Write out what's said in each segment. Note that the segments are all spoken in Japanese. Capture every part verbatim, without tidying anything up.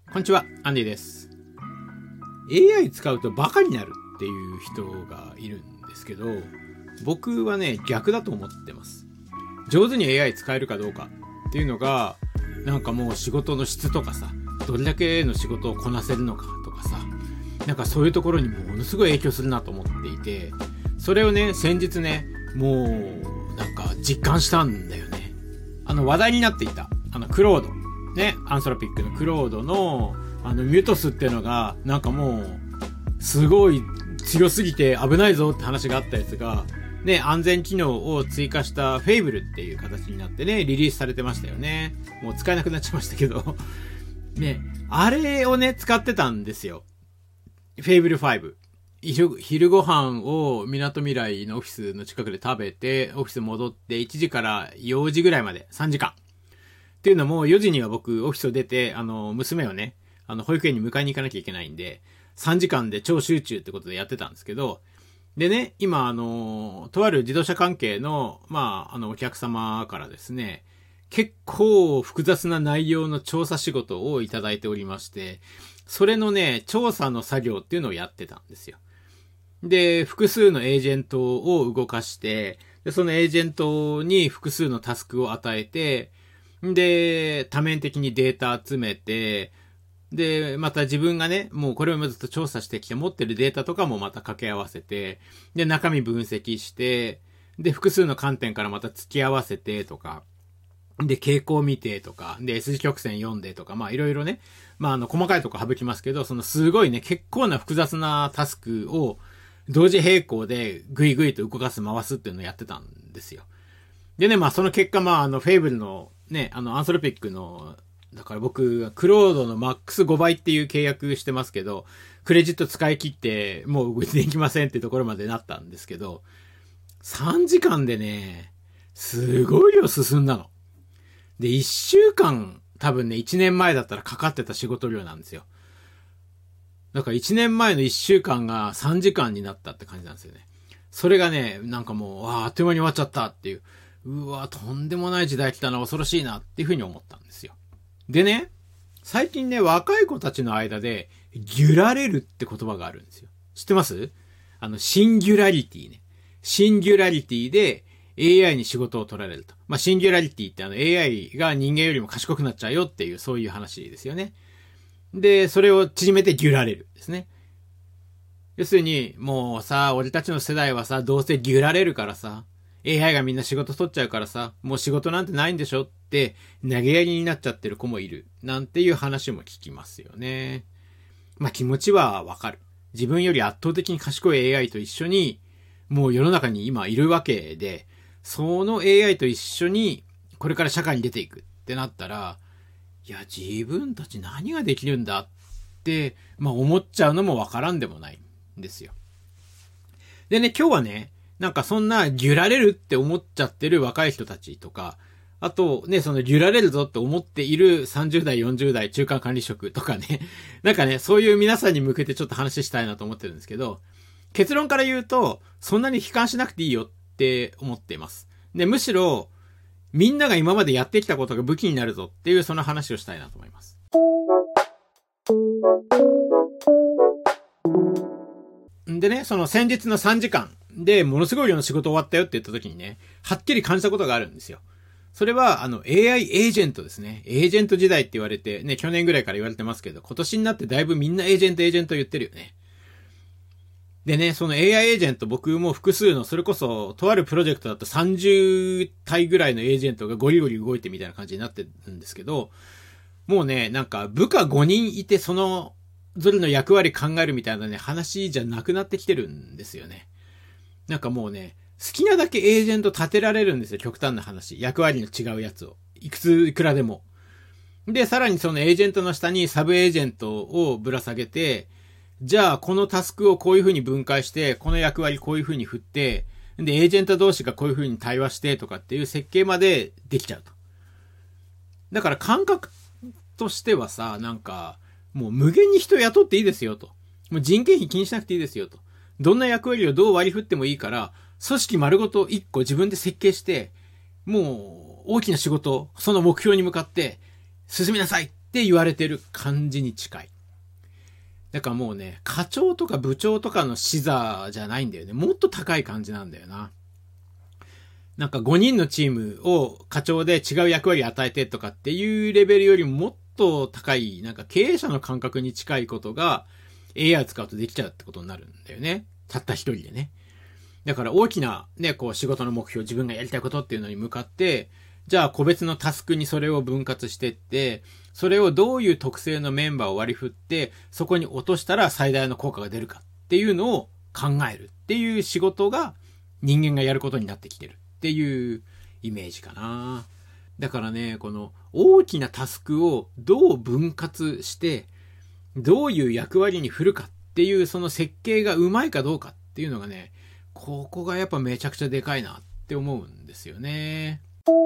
こんにちは、アンディです。エーアイ 使うとバカになるっていう人がいるんですけど、僕はね、逆だと思ってます。上手に エーアイ 使えるかどうかっていうのが、なんかもう仕事の質とかさ、どれだけの仕事をこなせるのかとかさ、なんかそういうところにものすごい影響するなと思っていて、それをね、先日ね、もう、なんか実感したんだよね。あの話題になっていた、あのクロード。ね、アンソロピックのクロードのあのミュトスっていうのがなんかもうすごい強すぎて危ないぞって話があったやつがね、安全機能を追加したフェイブルっていう形になってね、リリースされてましたよね。もう使えなくなっちゃいましたけどね、あれをね使ってたんですよ。フェイブルファイブ。昼、昼ご飯を港未来のオフィスの近くで食べて、オフィス戻っていちじからよじぐらいまでさんじかん。っていうのもよじには僕オフィスを出て、あの、娘をね、あの、保育園に迎えに行かなきゃいけないんで、さんじかんで超集中ってことでやってたんですけど、でね、今あの、とある自動車関係の、まあ、あの、お客様からですね、結構複雑な内容の調査仕事をいただいておりまして、それのね、調査の作業っていうのをやってたんですよ。で、複数のエージェントを動かして、で、そのエージェントに複数のタスクを与えて、で、多面的にデータ集めて、で、また自分がね、もうこれをずっと調査してきて持ってるデータとかもまた掛け合わせて、で、中身分析して、で、複数の観点からまた付き合わせてとか、で、傾向見てとか、で、S 字曲線読んでとか、まあいろいろね、まああの、細かいとこ省きますけど、そのすごいね、結構な複雑なタスクを同時並行でグイグイと動かす回すっていうのをやってたんですよ。でね、まあその結果、まああの、フェイブルのね、あの、アンソロピックの、だから僕、クロードのマックスごばいっていう契約してますけど、クレジット使い切って、もうできませんっていうところまでなったんですけど、さんじかんでね、すごい量進んだの。で、いっしゅうかん、多分ね、いちねんまえだったらかかってた仕事量なんですよ。だからいちねんまえのいっしゅうかんがさんじかんになったって感じなんですよね。それがね、なんかもう、あっという間に終わっちゃったっていう。うわ、とんでもない時代来たな、恐ろしいなっていうふうに思ったんですよ。でね、最近ね、若い子たちの間で、ギュラレルって言葉があるんですよ。知ってます？あの、シンギュラリティね。シンギュラリティで エーアイ に仕事を取られると。まあ、シンギュラリティってあの エーアイ が人間よりも賢くなっちゃうよっていう、そういう話ですよね。で、それを縮めてギュラレルですね。要するに、もうさ、俺たちの世代はさ、どうせギュラレルからさ、エーアイ がみんな仕事取っちゃうからさ、もう仕事なんてないんでしょって投げやりになっちゃってる子もいる。なんていう話も聞きますよね。まあ気持ちはわかる。自分より圧倒的に賢い エーアイ と一緒に、もう世の中に今いるわけで、その エーアイ と一緒にこれから社会に出ていくってなったら、いや自分たち何ができるんだって、まあ思っちゃうのもわからんでもないんですよ。でね、今日はね、なんかそんなギュラれるって思っちゃってる若い人たちとか、あとね、そのギュラれるぞって思っているさんじゅうだい、よんじゅうだい中間管理職とかね、なんかね、そういう皆さんに向けてちょっと話したいなと思ってるんですけど、結論から言うと、そんなに悲観しなくていいよって思っています。で、むしろ、みんなが今までやってきたことが武器になるぞっていうその話をしたいなと思います。でね、その先日のさんじかんでものすごい量の仕事終わったよって言った時にね、はっきり感じたことがあるんですよ。それは、あの、エーアイ エージェントですね。エージェント時代って言われて、ね、去年ぐらいから言われてますけど、今年になってだいぶみんなエージェントエージェント言ってるよね。でね、その エーアイ エージェント僕も複数の、それこそ、とあるプロジェクトだとさんじゅうたいぐらいのエージェントがゴリゴリ動いてみたいな感じになってるんですけど、もうね、なんか部下ごにんいてその、それの役割考えるみたいなね、話じゃなくなってきてるんですよね。なんかもうね、好きなだけエージェント立てられるんですよ、極端な話。役割の違うやつを。いくつ、いくらでも。で、さらにそのエージェントの下にサブエージェントをぶら下げて、じゃあこのタスクをこういう風に分解して、この役割こういう風に振って、で、エージェント同士がこういう風に対話してとかっていう設計までできちゃうと。だから感覚としてはさ、なんか、もう無限に人雇っていいですよと。もう人件費気にしなくていいですよと。どんな役割をどう割り振ってもいいから、組織丸ごといっこ自分で設計して、もう大きな仕事、その目標に向かって進みなさいっって言われてる感じに近い。だからもうね、課長とか部長とかの視座じゃないんだよね。もっと高い感じなんだよな。なんかごにんのチームを課長で違う役割与えてとかっていうレベルよりももっと高い、なんか経営者の感覚に近いことが エーアイ を使うとできちゃうってことになるんだよね。たった一人でね。だから大きなね、こう仕事の目標、自分がやりたいことっていうのに向かって、じゃあ個別のタスクにそれを分割してって、それをどういう特性のメンバーを割り振って、そこに落としたら最大の効果が出るかっていうのを考えるっていう仕事が人間がやることになってきてるっていうイメージかな。だからね、この大きなタスクをどう分割して、どういう役割に振るかっていうその設計がうまいかどうかっていうのがね、ここがやっぱめちゃくちゃでかいなって思うんですよね。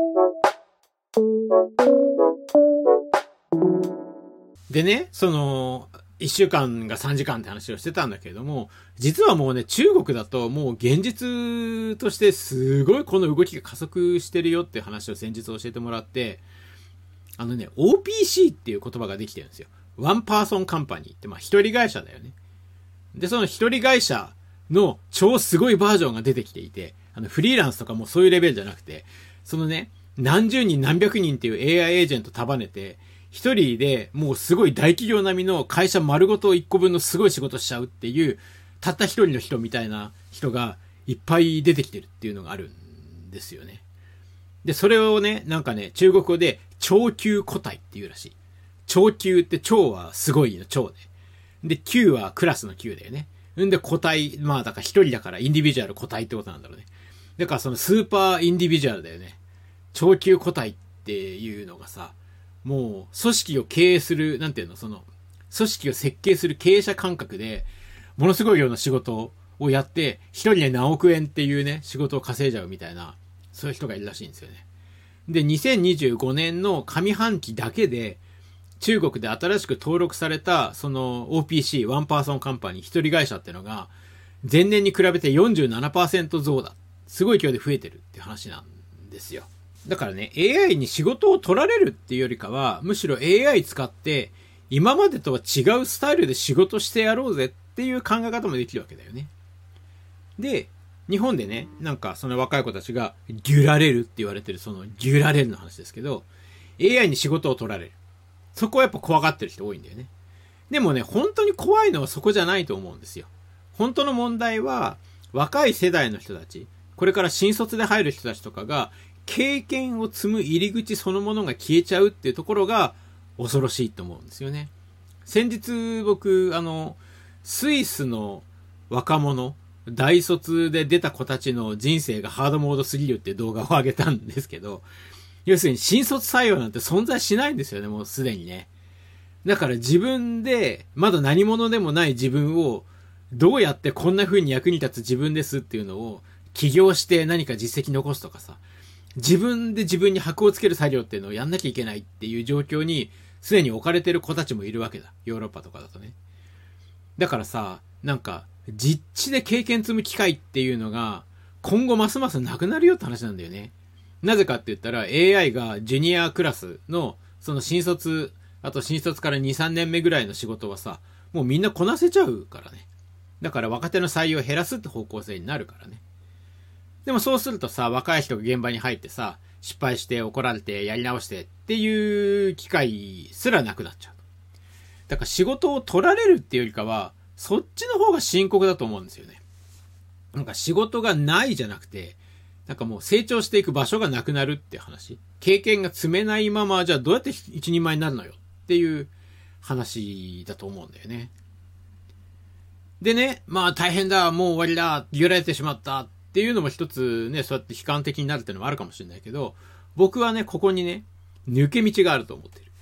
でね、その、いっしゅうかんがさんじかんって話をしてたんだけれども、実はもうね、中国だともう現実としてすごいこの動きが加速してるよっていう話を先日教えてもらって、あのね、オーピーシー っていう言葉ができてるんですよ。ワンパーソンカンパニーって、まあ一人会社だよね。で、その一人会社の超すごいバージョンが出てきていて、あのフリーランスとかもそういうレベルじゃなくて、そのね、何十人何百人っていう エーアイ エージェント束ねて、一人でもうすごい大企業並みの会社丸ごと一個分のすごい仕事しちゃうっていう、たった一人の人みたいな人がいっぱい出てきてるっていうのがあるんですよね。で、それをね、なんかね、中国語で超級個体っていうらしい。超級って超はすごいの超で。で、級はクラスの級だよね。んで個体、まあだから一人だからインディビジュアル個体ってことなんだろうね。だからそのスーパーインディビジュアルだよね。超級個体っていうのがさ、もう組織を経営する、なんていうの、その、組織を設計する経営者感覚で、ものすごい量の仕事をやって、一人で何億円っていうね、仕事を稼いじゃうみたいな、そういう人がいるらしいんですよね。で、にせんにじゅうごねんの上半期だけで、中国で新しく登録された、その オーピーシー、ワンパーソンカンパニー、一人会社っていうのが、前年に比べて よんじゅうななパーセント 増だ。すごい勢いで増えてるっていう話なんですよ。だからね、エーアイ に仕事を取られるっていうよりかは、むしろ エーアイ 使って、今までとは違うスタイルで仕事してやろうぜっていう考え方もできるわけだよね。で、日本でね、なんかその若い子たちが、ギュラれるって言われてるそのギュラれるの話ですけど、エーアイ に仕事を取られる。そこはやっぱ怖がってる人多いんだよね。でもね、本当に怖いのはそこじゃないと思うんですよ。本当の問題は、若い世代の人たち、これから新卒で入る人たちとかが、経験を積む入り口そのものが消えちゃうっていうところが恐ろしいと思うんですよね。先日僕、あの、スイスの若者、大卒で出た子たちの人生がハードモードすぎるっていう動画を上げたんですけど、要するに新卒採用なんて存在しないんですよね、もうすでにね。だから自分で、まだ何者でもない自分を、どうやってこんな風に役に立つ自分ですっていうのを起業して何か実績残すとかさ、自分で自分に箔をつける作業っていうのをやんなきゃいけないっていう状況にすでに置かれてる子たちもいるわけだ。ヨーロッパとかだとね。だからさ、なんか実地で経験積む機会っていうのが今後ますますなくなるよって話なんだよね。なぜかって言ったら エーアイ がジュニアクラスのその新卒、あと新卒からに、さんねんめぐらいの仕事はさ、もうみんなこなせちゃうからね。だから若手の採用を減らすって方向性になるからね。でもそうするとさ、若い人が現場に入ってさ、失敗して怒られてやり直してっていう機会すらなくなっちゃう。だから仕事を取られるっていうよりかは、そっちの方が深刻だと思うんですよね。なんか仕事がないじゃなくて、なんかもう成長していく場所がなくなるって話。経験が積めないまま、じゃあどうやって一人前になるのよっていう話だと思うんだよね。でね、まあ大変だ、もう終わりだ、揺られてしまったっていうのも一つね、そうやって悲観的になるっていうのもあるかもしれないけど、僕はね、ここにね、抜け道があると思ってる。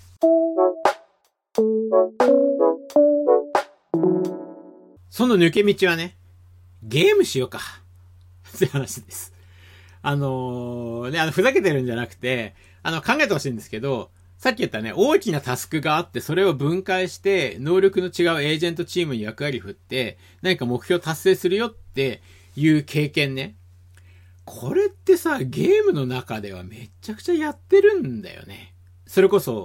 その抜け道はね、ゲームしようかって話です。あのー、ね、あの、ふざけてるんじゃなくて、あの、考えてほしいんですけど、さっき言ったね、大きなタスクがあって、それを分解して、能力の違うエージェントチームに役割振って、何か目標達成するよっていう経験ね。これってさ、ゲームの中ではめちゃくちゃやってるんだよね。それこそ、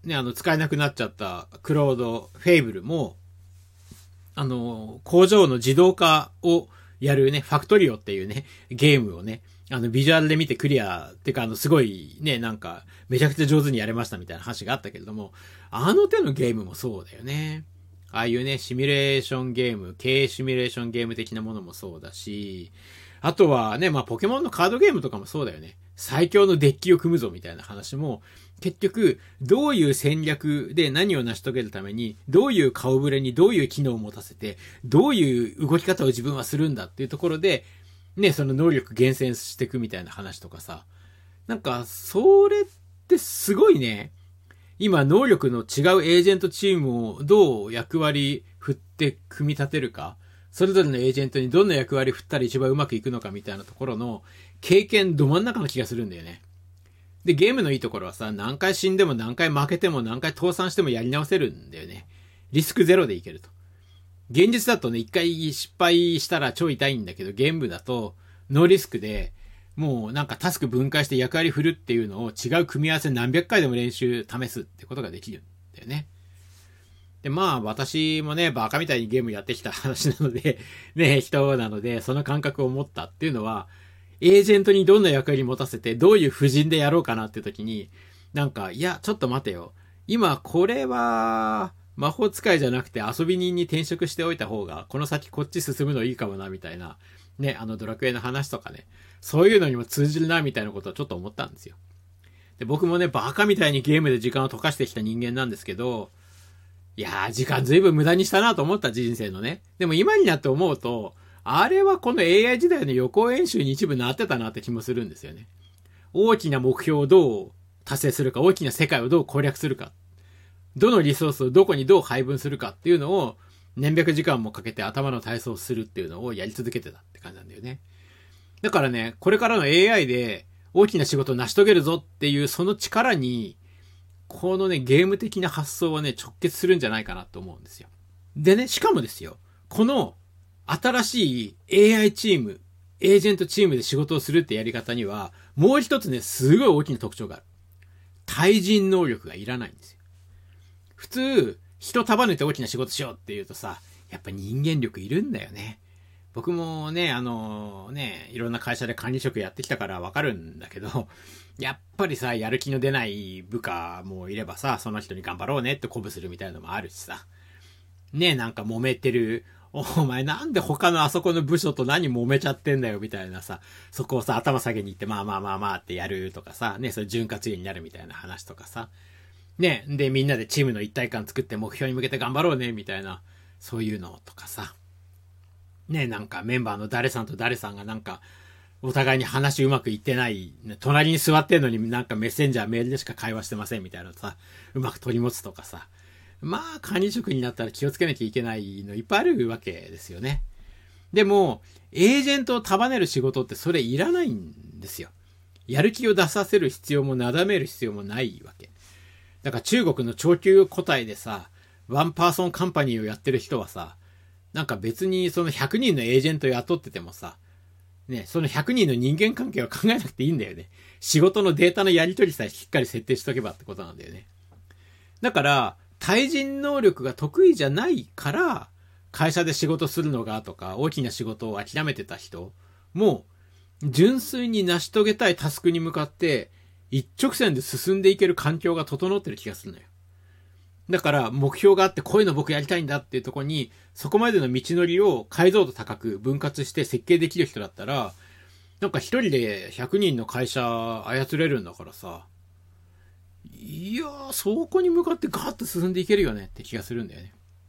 ね、あの、使えなくなっちゃったクロード、フェイブルも、あの、工場の自動化をやるね、ファクトリオっていうね、ゲームをね、あの、ビジュアルで見てクリア、ってか、あの、すごいね、なんか、めちゃくちゃ上手にやれましたみたいな話があったけれども、あの手のゲームもそうだよね。ああいうね、シミュレーションゲーム、経営シミュレーションゲーム的なものもそうだし、あとはね、まあ、ポケモンのカードゲームとかもそうだよね。最強のデッキを組むぞみたいな話も、結局、どういう戦略で何を成し遂げるために、どういう顔ぶれにどういう機能を持たせて、どういう動き方を自分はするんだっていうところで、ね、その能力厳選していくみたいな話とかさ。なんか、それってすごいね、今、能力の違うエージェントチームをどう役割振って組み立てるか、それぞれのエージェントにどんな役割振ったら一番うまくいくのかみたいなところの経験ど真ん中の気がするんだよね。で、ゲームのいいところはさ、何回死んでも何回負けても何回倒産してもやり直せるんだよね。リスクゼロでいけると。現実だとね、一回失敗したら超痛いんだけど、ゲームだとノーリスクで、もうなんかタスク分解して役割振るっていうのを違う組み合わせ何百回でも練習試すってことができるんだよね。で、まあ私もね、バカみたいにゲームやってきた話なので、ね、人なので、その感覚を持ったっていうのは、エージェントにどんな役割持たせて、どういう布陣でやろうかなっていう時に、なんか、いや、ちょっと待てよ。今、これは、魔法使いじゃなくて遊び人に転職しておいた方が、この先こっち進むのいいかもな、みたいな。ね、あのドラクエの話とかね。そういうのにも通じるな、みたいなことをちょっと思ったんですよ。で、僕もね、バカみたいにゲームで時間を溶かしてきた人間なんですけど、いやー、時間ずいぶん無駄にしたなと思った人生のね。でも今になって思うと、あれはこの エーアイ 時代の予行演習に一部なってたなって気もするんですよね。大きな目標をどう達成するか、大きな世界をどう攻略するか、どのリソースをどこにどう配分するかっていうのを何百時間もかけて頭の体操をするっていうのをやり続けてたって感じなんだよね。だからね、これからの エーアイ で大きな仕事を成し遂げるぞっていうその力に、このね、ゲーム的な発想はね、直結するんじゃないかなと思うんですよ。でね、しかもですよ、この新しい エーアイ チーム、エージェントチームで仕事をするってやり方には、もう一つね、すごい大きな特徴がある。対人能力がいらないんですよ。普通、人束ねて大きな仕事しようって言うとさ、やっぱ人間力いるんだよね。僕もね、あのね、いろんな会社で管理職やってきたからわかるんだけど、やっぱりさ、やる気の出ない部下もいればさ、その人に頑張ろうねって鼓舞するみたいなのもあるしさ。ね、なんか揉めてる、お前なんで他のあそこの部署と何揉めちゃってんだよみたいなさ、そこをさ、頭下げに行ってまあまあまあまあってやるとかさ、ね、それ潤滑油になるみたいな話とかさ。ね、でみんなでチームの一体感作って目標に向けて頑張ろうねみたいな、そういうのとかさ。ね、なんかメンバーの誰さんと誰さんがなんか、お互いに話うまくいってない、隣に座ってんのになんかメッセンジャーメールでしか会話してませんみたいなのさ、うまく取り持つとかさ。まあ、管理職になったら気をつけなきゃいけないのいっぱいあるわけですよね。でも、エージェントを束ねる仕事ってそれいらないんですよ。やる気を出させる必要もなだめる必要もないわけ。だから中国の長久個体でさ、ワンパーソンカンパニーをやってる人はさ、なんか別にそのひゃくにんのエージェント雇っててもさ、ね、そのひゃくにんの人間関係は考えなくていいんだよね。仕事のデータのやり取りさえしっかり設定しとけばってことなんだよね。だから、対人能力が得意じゃないから、会社で仕事するのがとか、大きな仕事を諦めてた人も、純粋に成し遂げたいタスクに向かって、一直線で進んでいける環境が整ってる気がするのよ。だから、目標があって、こういうの僕やりたいんだっていうところに、そこまでの道のりを解像度高く分割して設計できる人だったら、なんか一人でひゃくにんの会社操れるんだからさ、いやー、そこに向かってガーッと進んでいけるよねって気がするんだよね。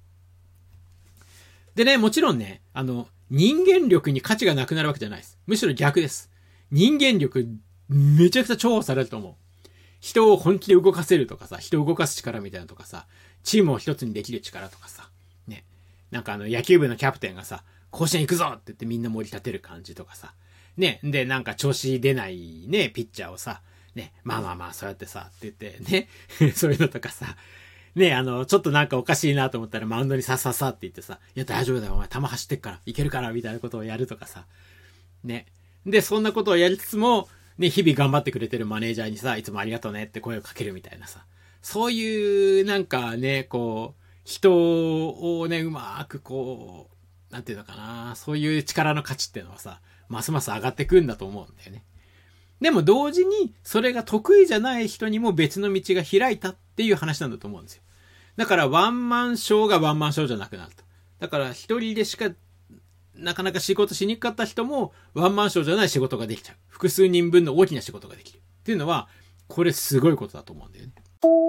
でね、もちろんね、あの、人間力に価値がなくなるわけじゃないです。むしろ逆です。人間力、めちゃくちゃ重宝されると思う。人を本気で動かせるとかさ、人を動かす力みたいなとかさ、チームを一つにできる力とかさ、ね。なんかあの、野球部のキャプテンがさ、甲子園行くぞって言ってみんな盛り立てる感じとかさ、ね。で、なんか調子出ないね、ピッチャーをさ、ね、まあまあまあ、そうやってさ、って言ってね、そういうのとかさ、ね、あの、ちょっとなんかおかしいなと思ったらマウンドにさささって言ってさ、いや大丈夫だよ、お前球走ってっから、いけるから、みたいなことをやるとかさ、ね。で、そんなことをやりつつも、ね、日々頑張ってくれてるマネージャーにさ、いつもありがとうねって声をかけるみたいなさ、 そういうなんかね、こう、人をね、うまくこう、なんていうのかな、そういう力の価値っていうのはさ、ますます上がってくんだと思うんだよね。でも同時に、それが得意じゃない人にも別の道が開いたっていう話なんだと思うんですよ。だからワンマンショーがワンマンショーじゃなくなると。だから一人でしかなかなか仕事しにくかった人もワンマンショーじゃない仕事ができちゃう。複数人分の大きな仕事ができる。っていうのは、これすごいことだと思うんだよね。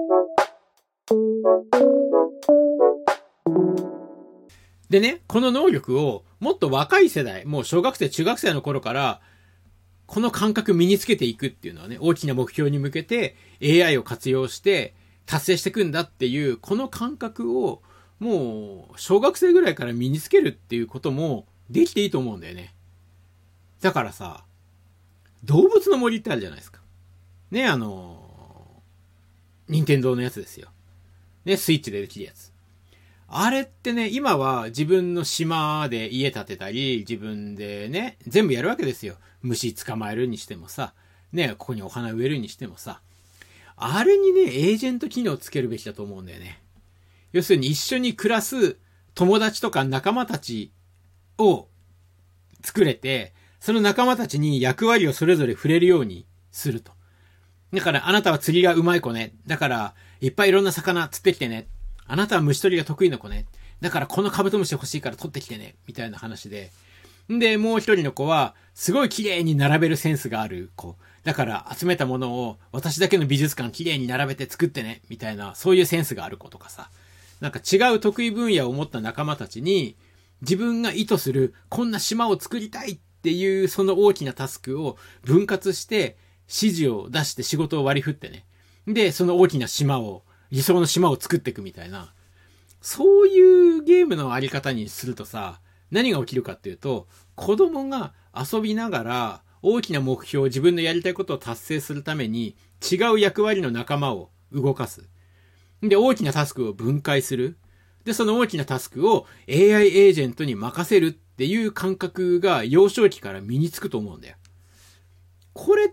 でね、この能力をもっと若い世代、もう小学生、中学生の頃から、この感覚身につけていくっていうのはね、大きな目標に向けて エーアイ を活用して達成していくんだっていう、この感覚をもう小学生ぐらいから身につけるっていうこともできていいと思うんだよね。だからさ、動物の森ってあるじゃないですか。ね、あの、任天堂のやつですよ。ね、スイッチでできるやつ。あれってね、今は自分の島で家建てたり、自分でね、全部やるわけですよ。虫捕まえるにしてもさ、ね、ここにお花植えるにしてもさ。あれにね、エージェント機能つけるべきだと思うんだよね。要するに一緒に暮らす友達とか仲間たちを作れて、その仲間たちに役割をそれぞれ触れるようにすると。だからあなたは釣りがうまい子ね。だからいっぱいいろんな魚釣ってきてね。あなたは虫取りが得意な子ね。だからこのカブトムシ欲しいから取ってきてね。みたいな話で。で、もう一人の子は、すごい綺麗に並べるセンスがある子。だから集めたものを私だけの美術館綺麗に並べて作ってね。みたいな、そういうセンスがある子とかさ。なんか違う得意分野を持った仲間たちに、自分が意図するこんな島を作りたいっていうその大きなタスクを分割して、指示を出して仕事を割り振ってね。で、その大きな島を、理想の島を作っていくみたいな。そういうゲームのあり方にするとさ、何が起きるかっていうと、子供が遊びながら大きな目標、自分のやりたいことを達成するために違う役割の仲間を動かす。で、大きなタスクを分解する。で、その大きなタスクを エーアイ エージェントに任せるっていう感覚が幼少期から身につくと思うんだよ。これって、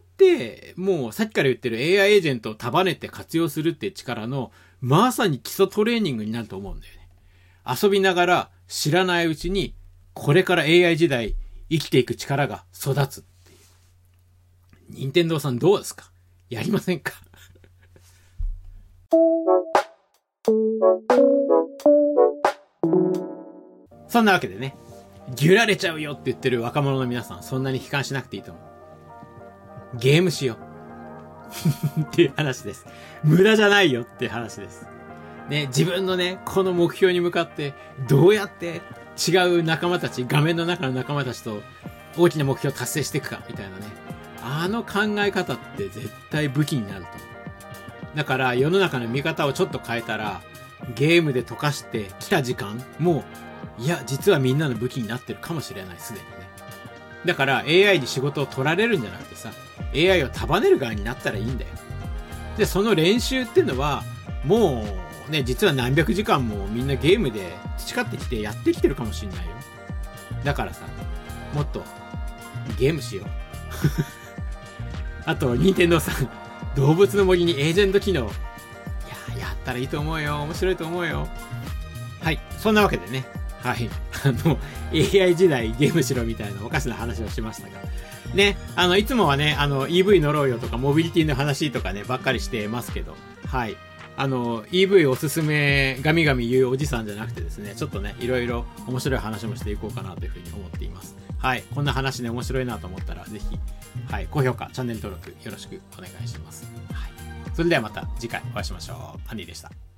もうさっきから言ってる エーアイ エージェントを束ねて活用するって力の、まさに基礎トレーニングになると思うんだよね。遊びながら知らないうちに、これから エーアイ 時代生きていく力が育つっていう。任天堂さんどうですか？やりませんか？そんなわけでね、ギュられちゃうよって言ってる若者の皆さん、そんなに悲観しなくていいと思う。ゲームしようっていう話です。無駄じゃないよっていう話です。ね、自分のね、この目標に向かってどうやって違う仲間たち、画面の中の仲間たちと大きな目標を達成していくかみたいなね。あの考え方って絶対武器になると思う。だから世の中の見方をちょっと変えたら、ゲームで溶かしてきた時間も、いや、実はみんなの武器になってるかもしれない、すでにね。だから エーアイ に仕事を取られるんじゃなくてさ、エーアイ を束ねる側になったらいいんだよ。で、その練習っていうのは、もうね、実は何百時間もみんなゲームで培ってきてやってきてるかもしれないよ。だからさ、もっとゲームしよう。あと、任天堂さん、動物の森にエージェント機能。いや、やったらいいと思うよ。面白いと思うよ。はい、そんなわけでね。はい。あの、エーアイ 時代ゲームしろみたいなおかしな話をしましたが。ね、あの、いつもはね、あの、イーブイ 乗ろうよとか、モビリティの話とかね、ばっかりしてますけど、はい。あの、イーブイ おすすめ、ガミガミ言うおじさんじゃなくてですね、ちょっとね、いろいろ面白い話もしていこうかなというふうに思っています。はい。こんな話ね、面白いなと思ったら、ぜひ、はい、高評価、チャンネル登録、よろしくお願いします。はい。それではまた次回お会いしましょう。アンディでした。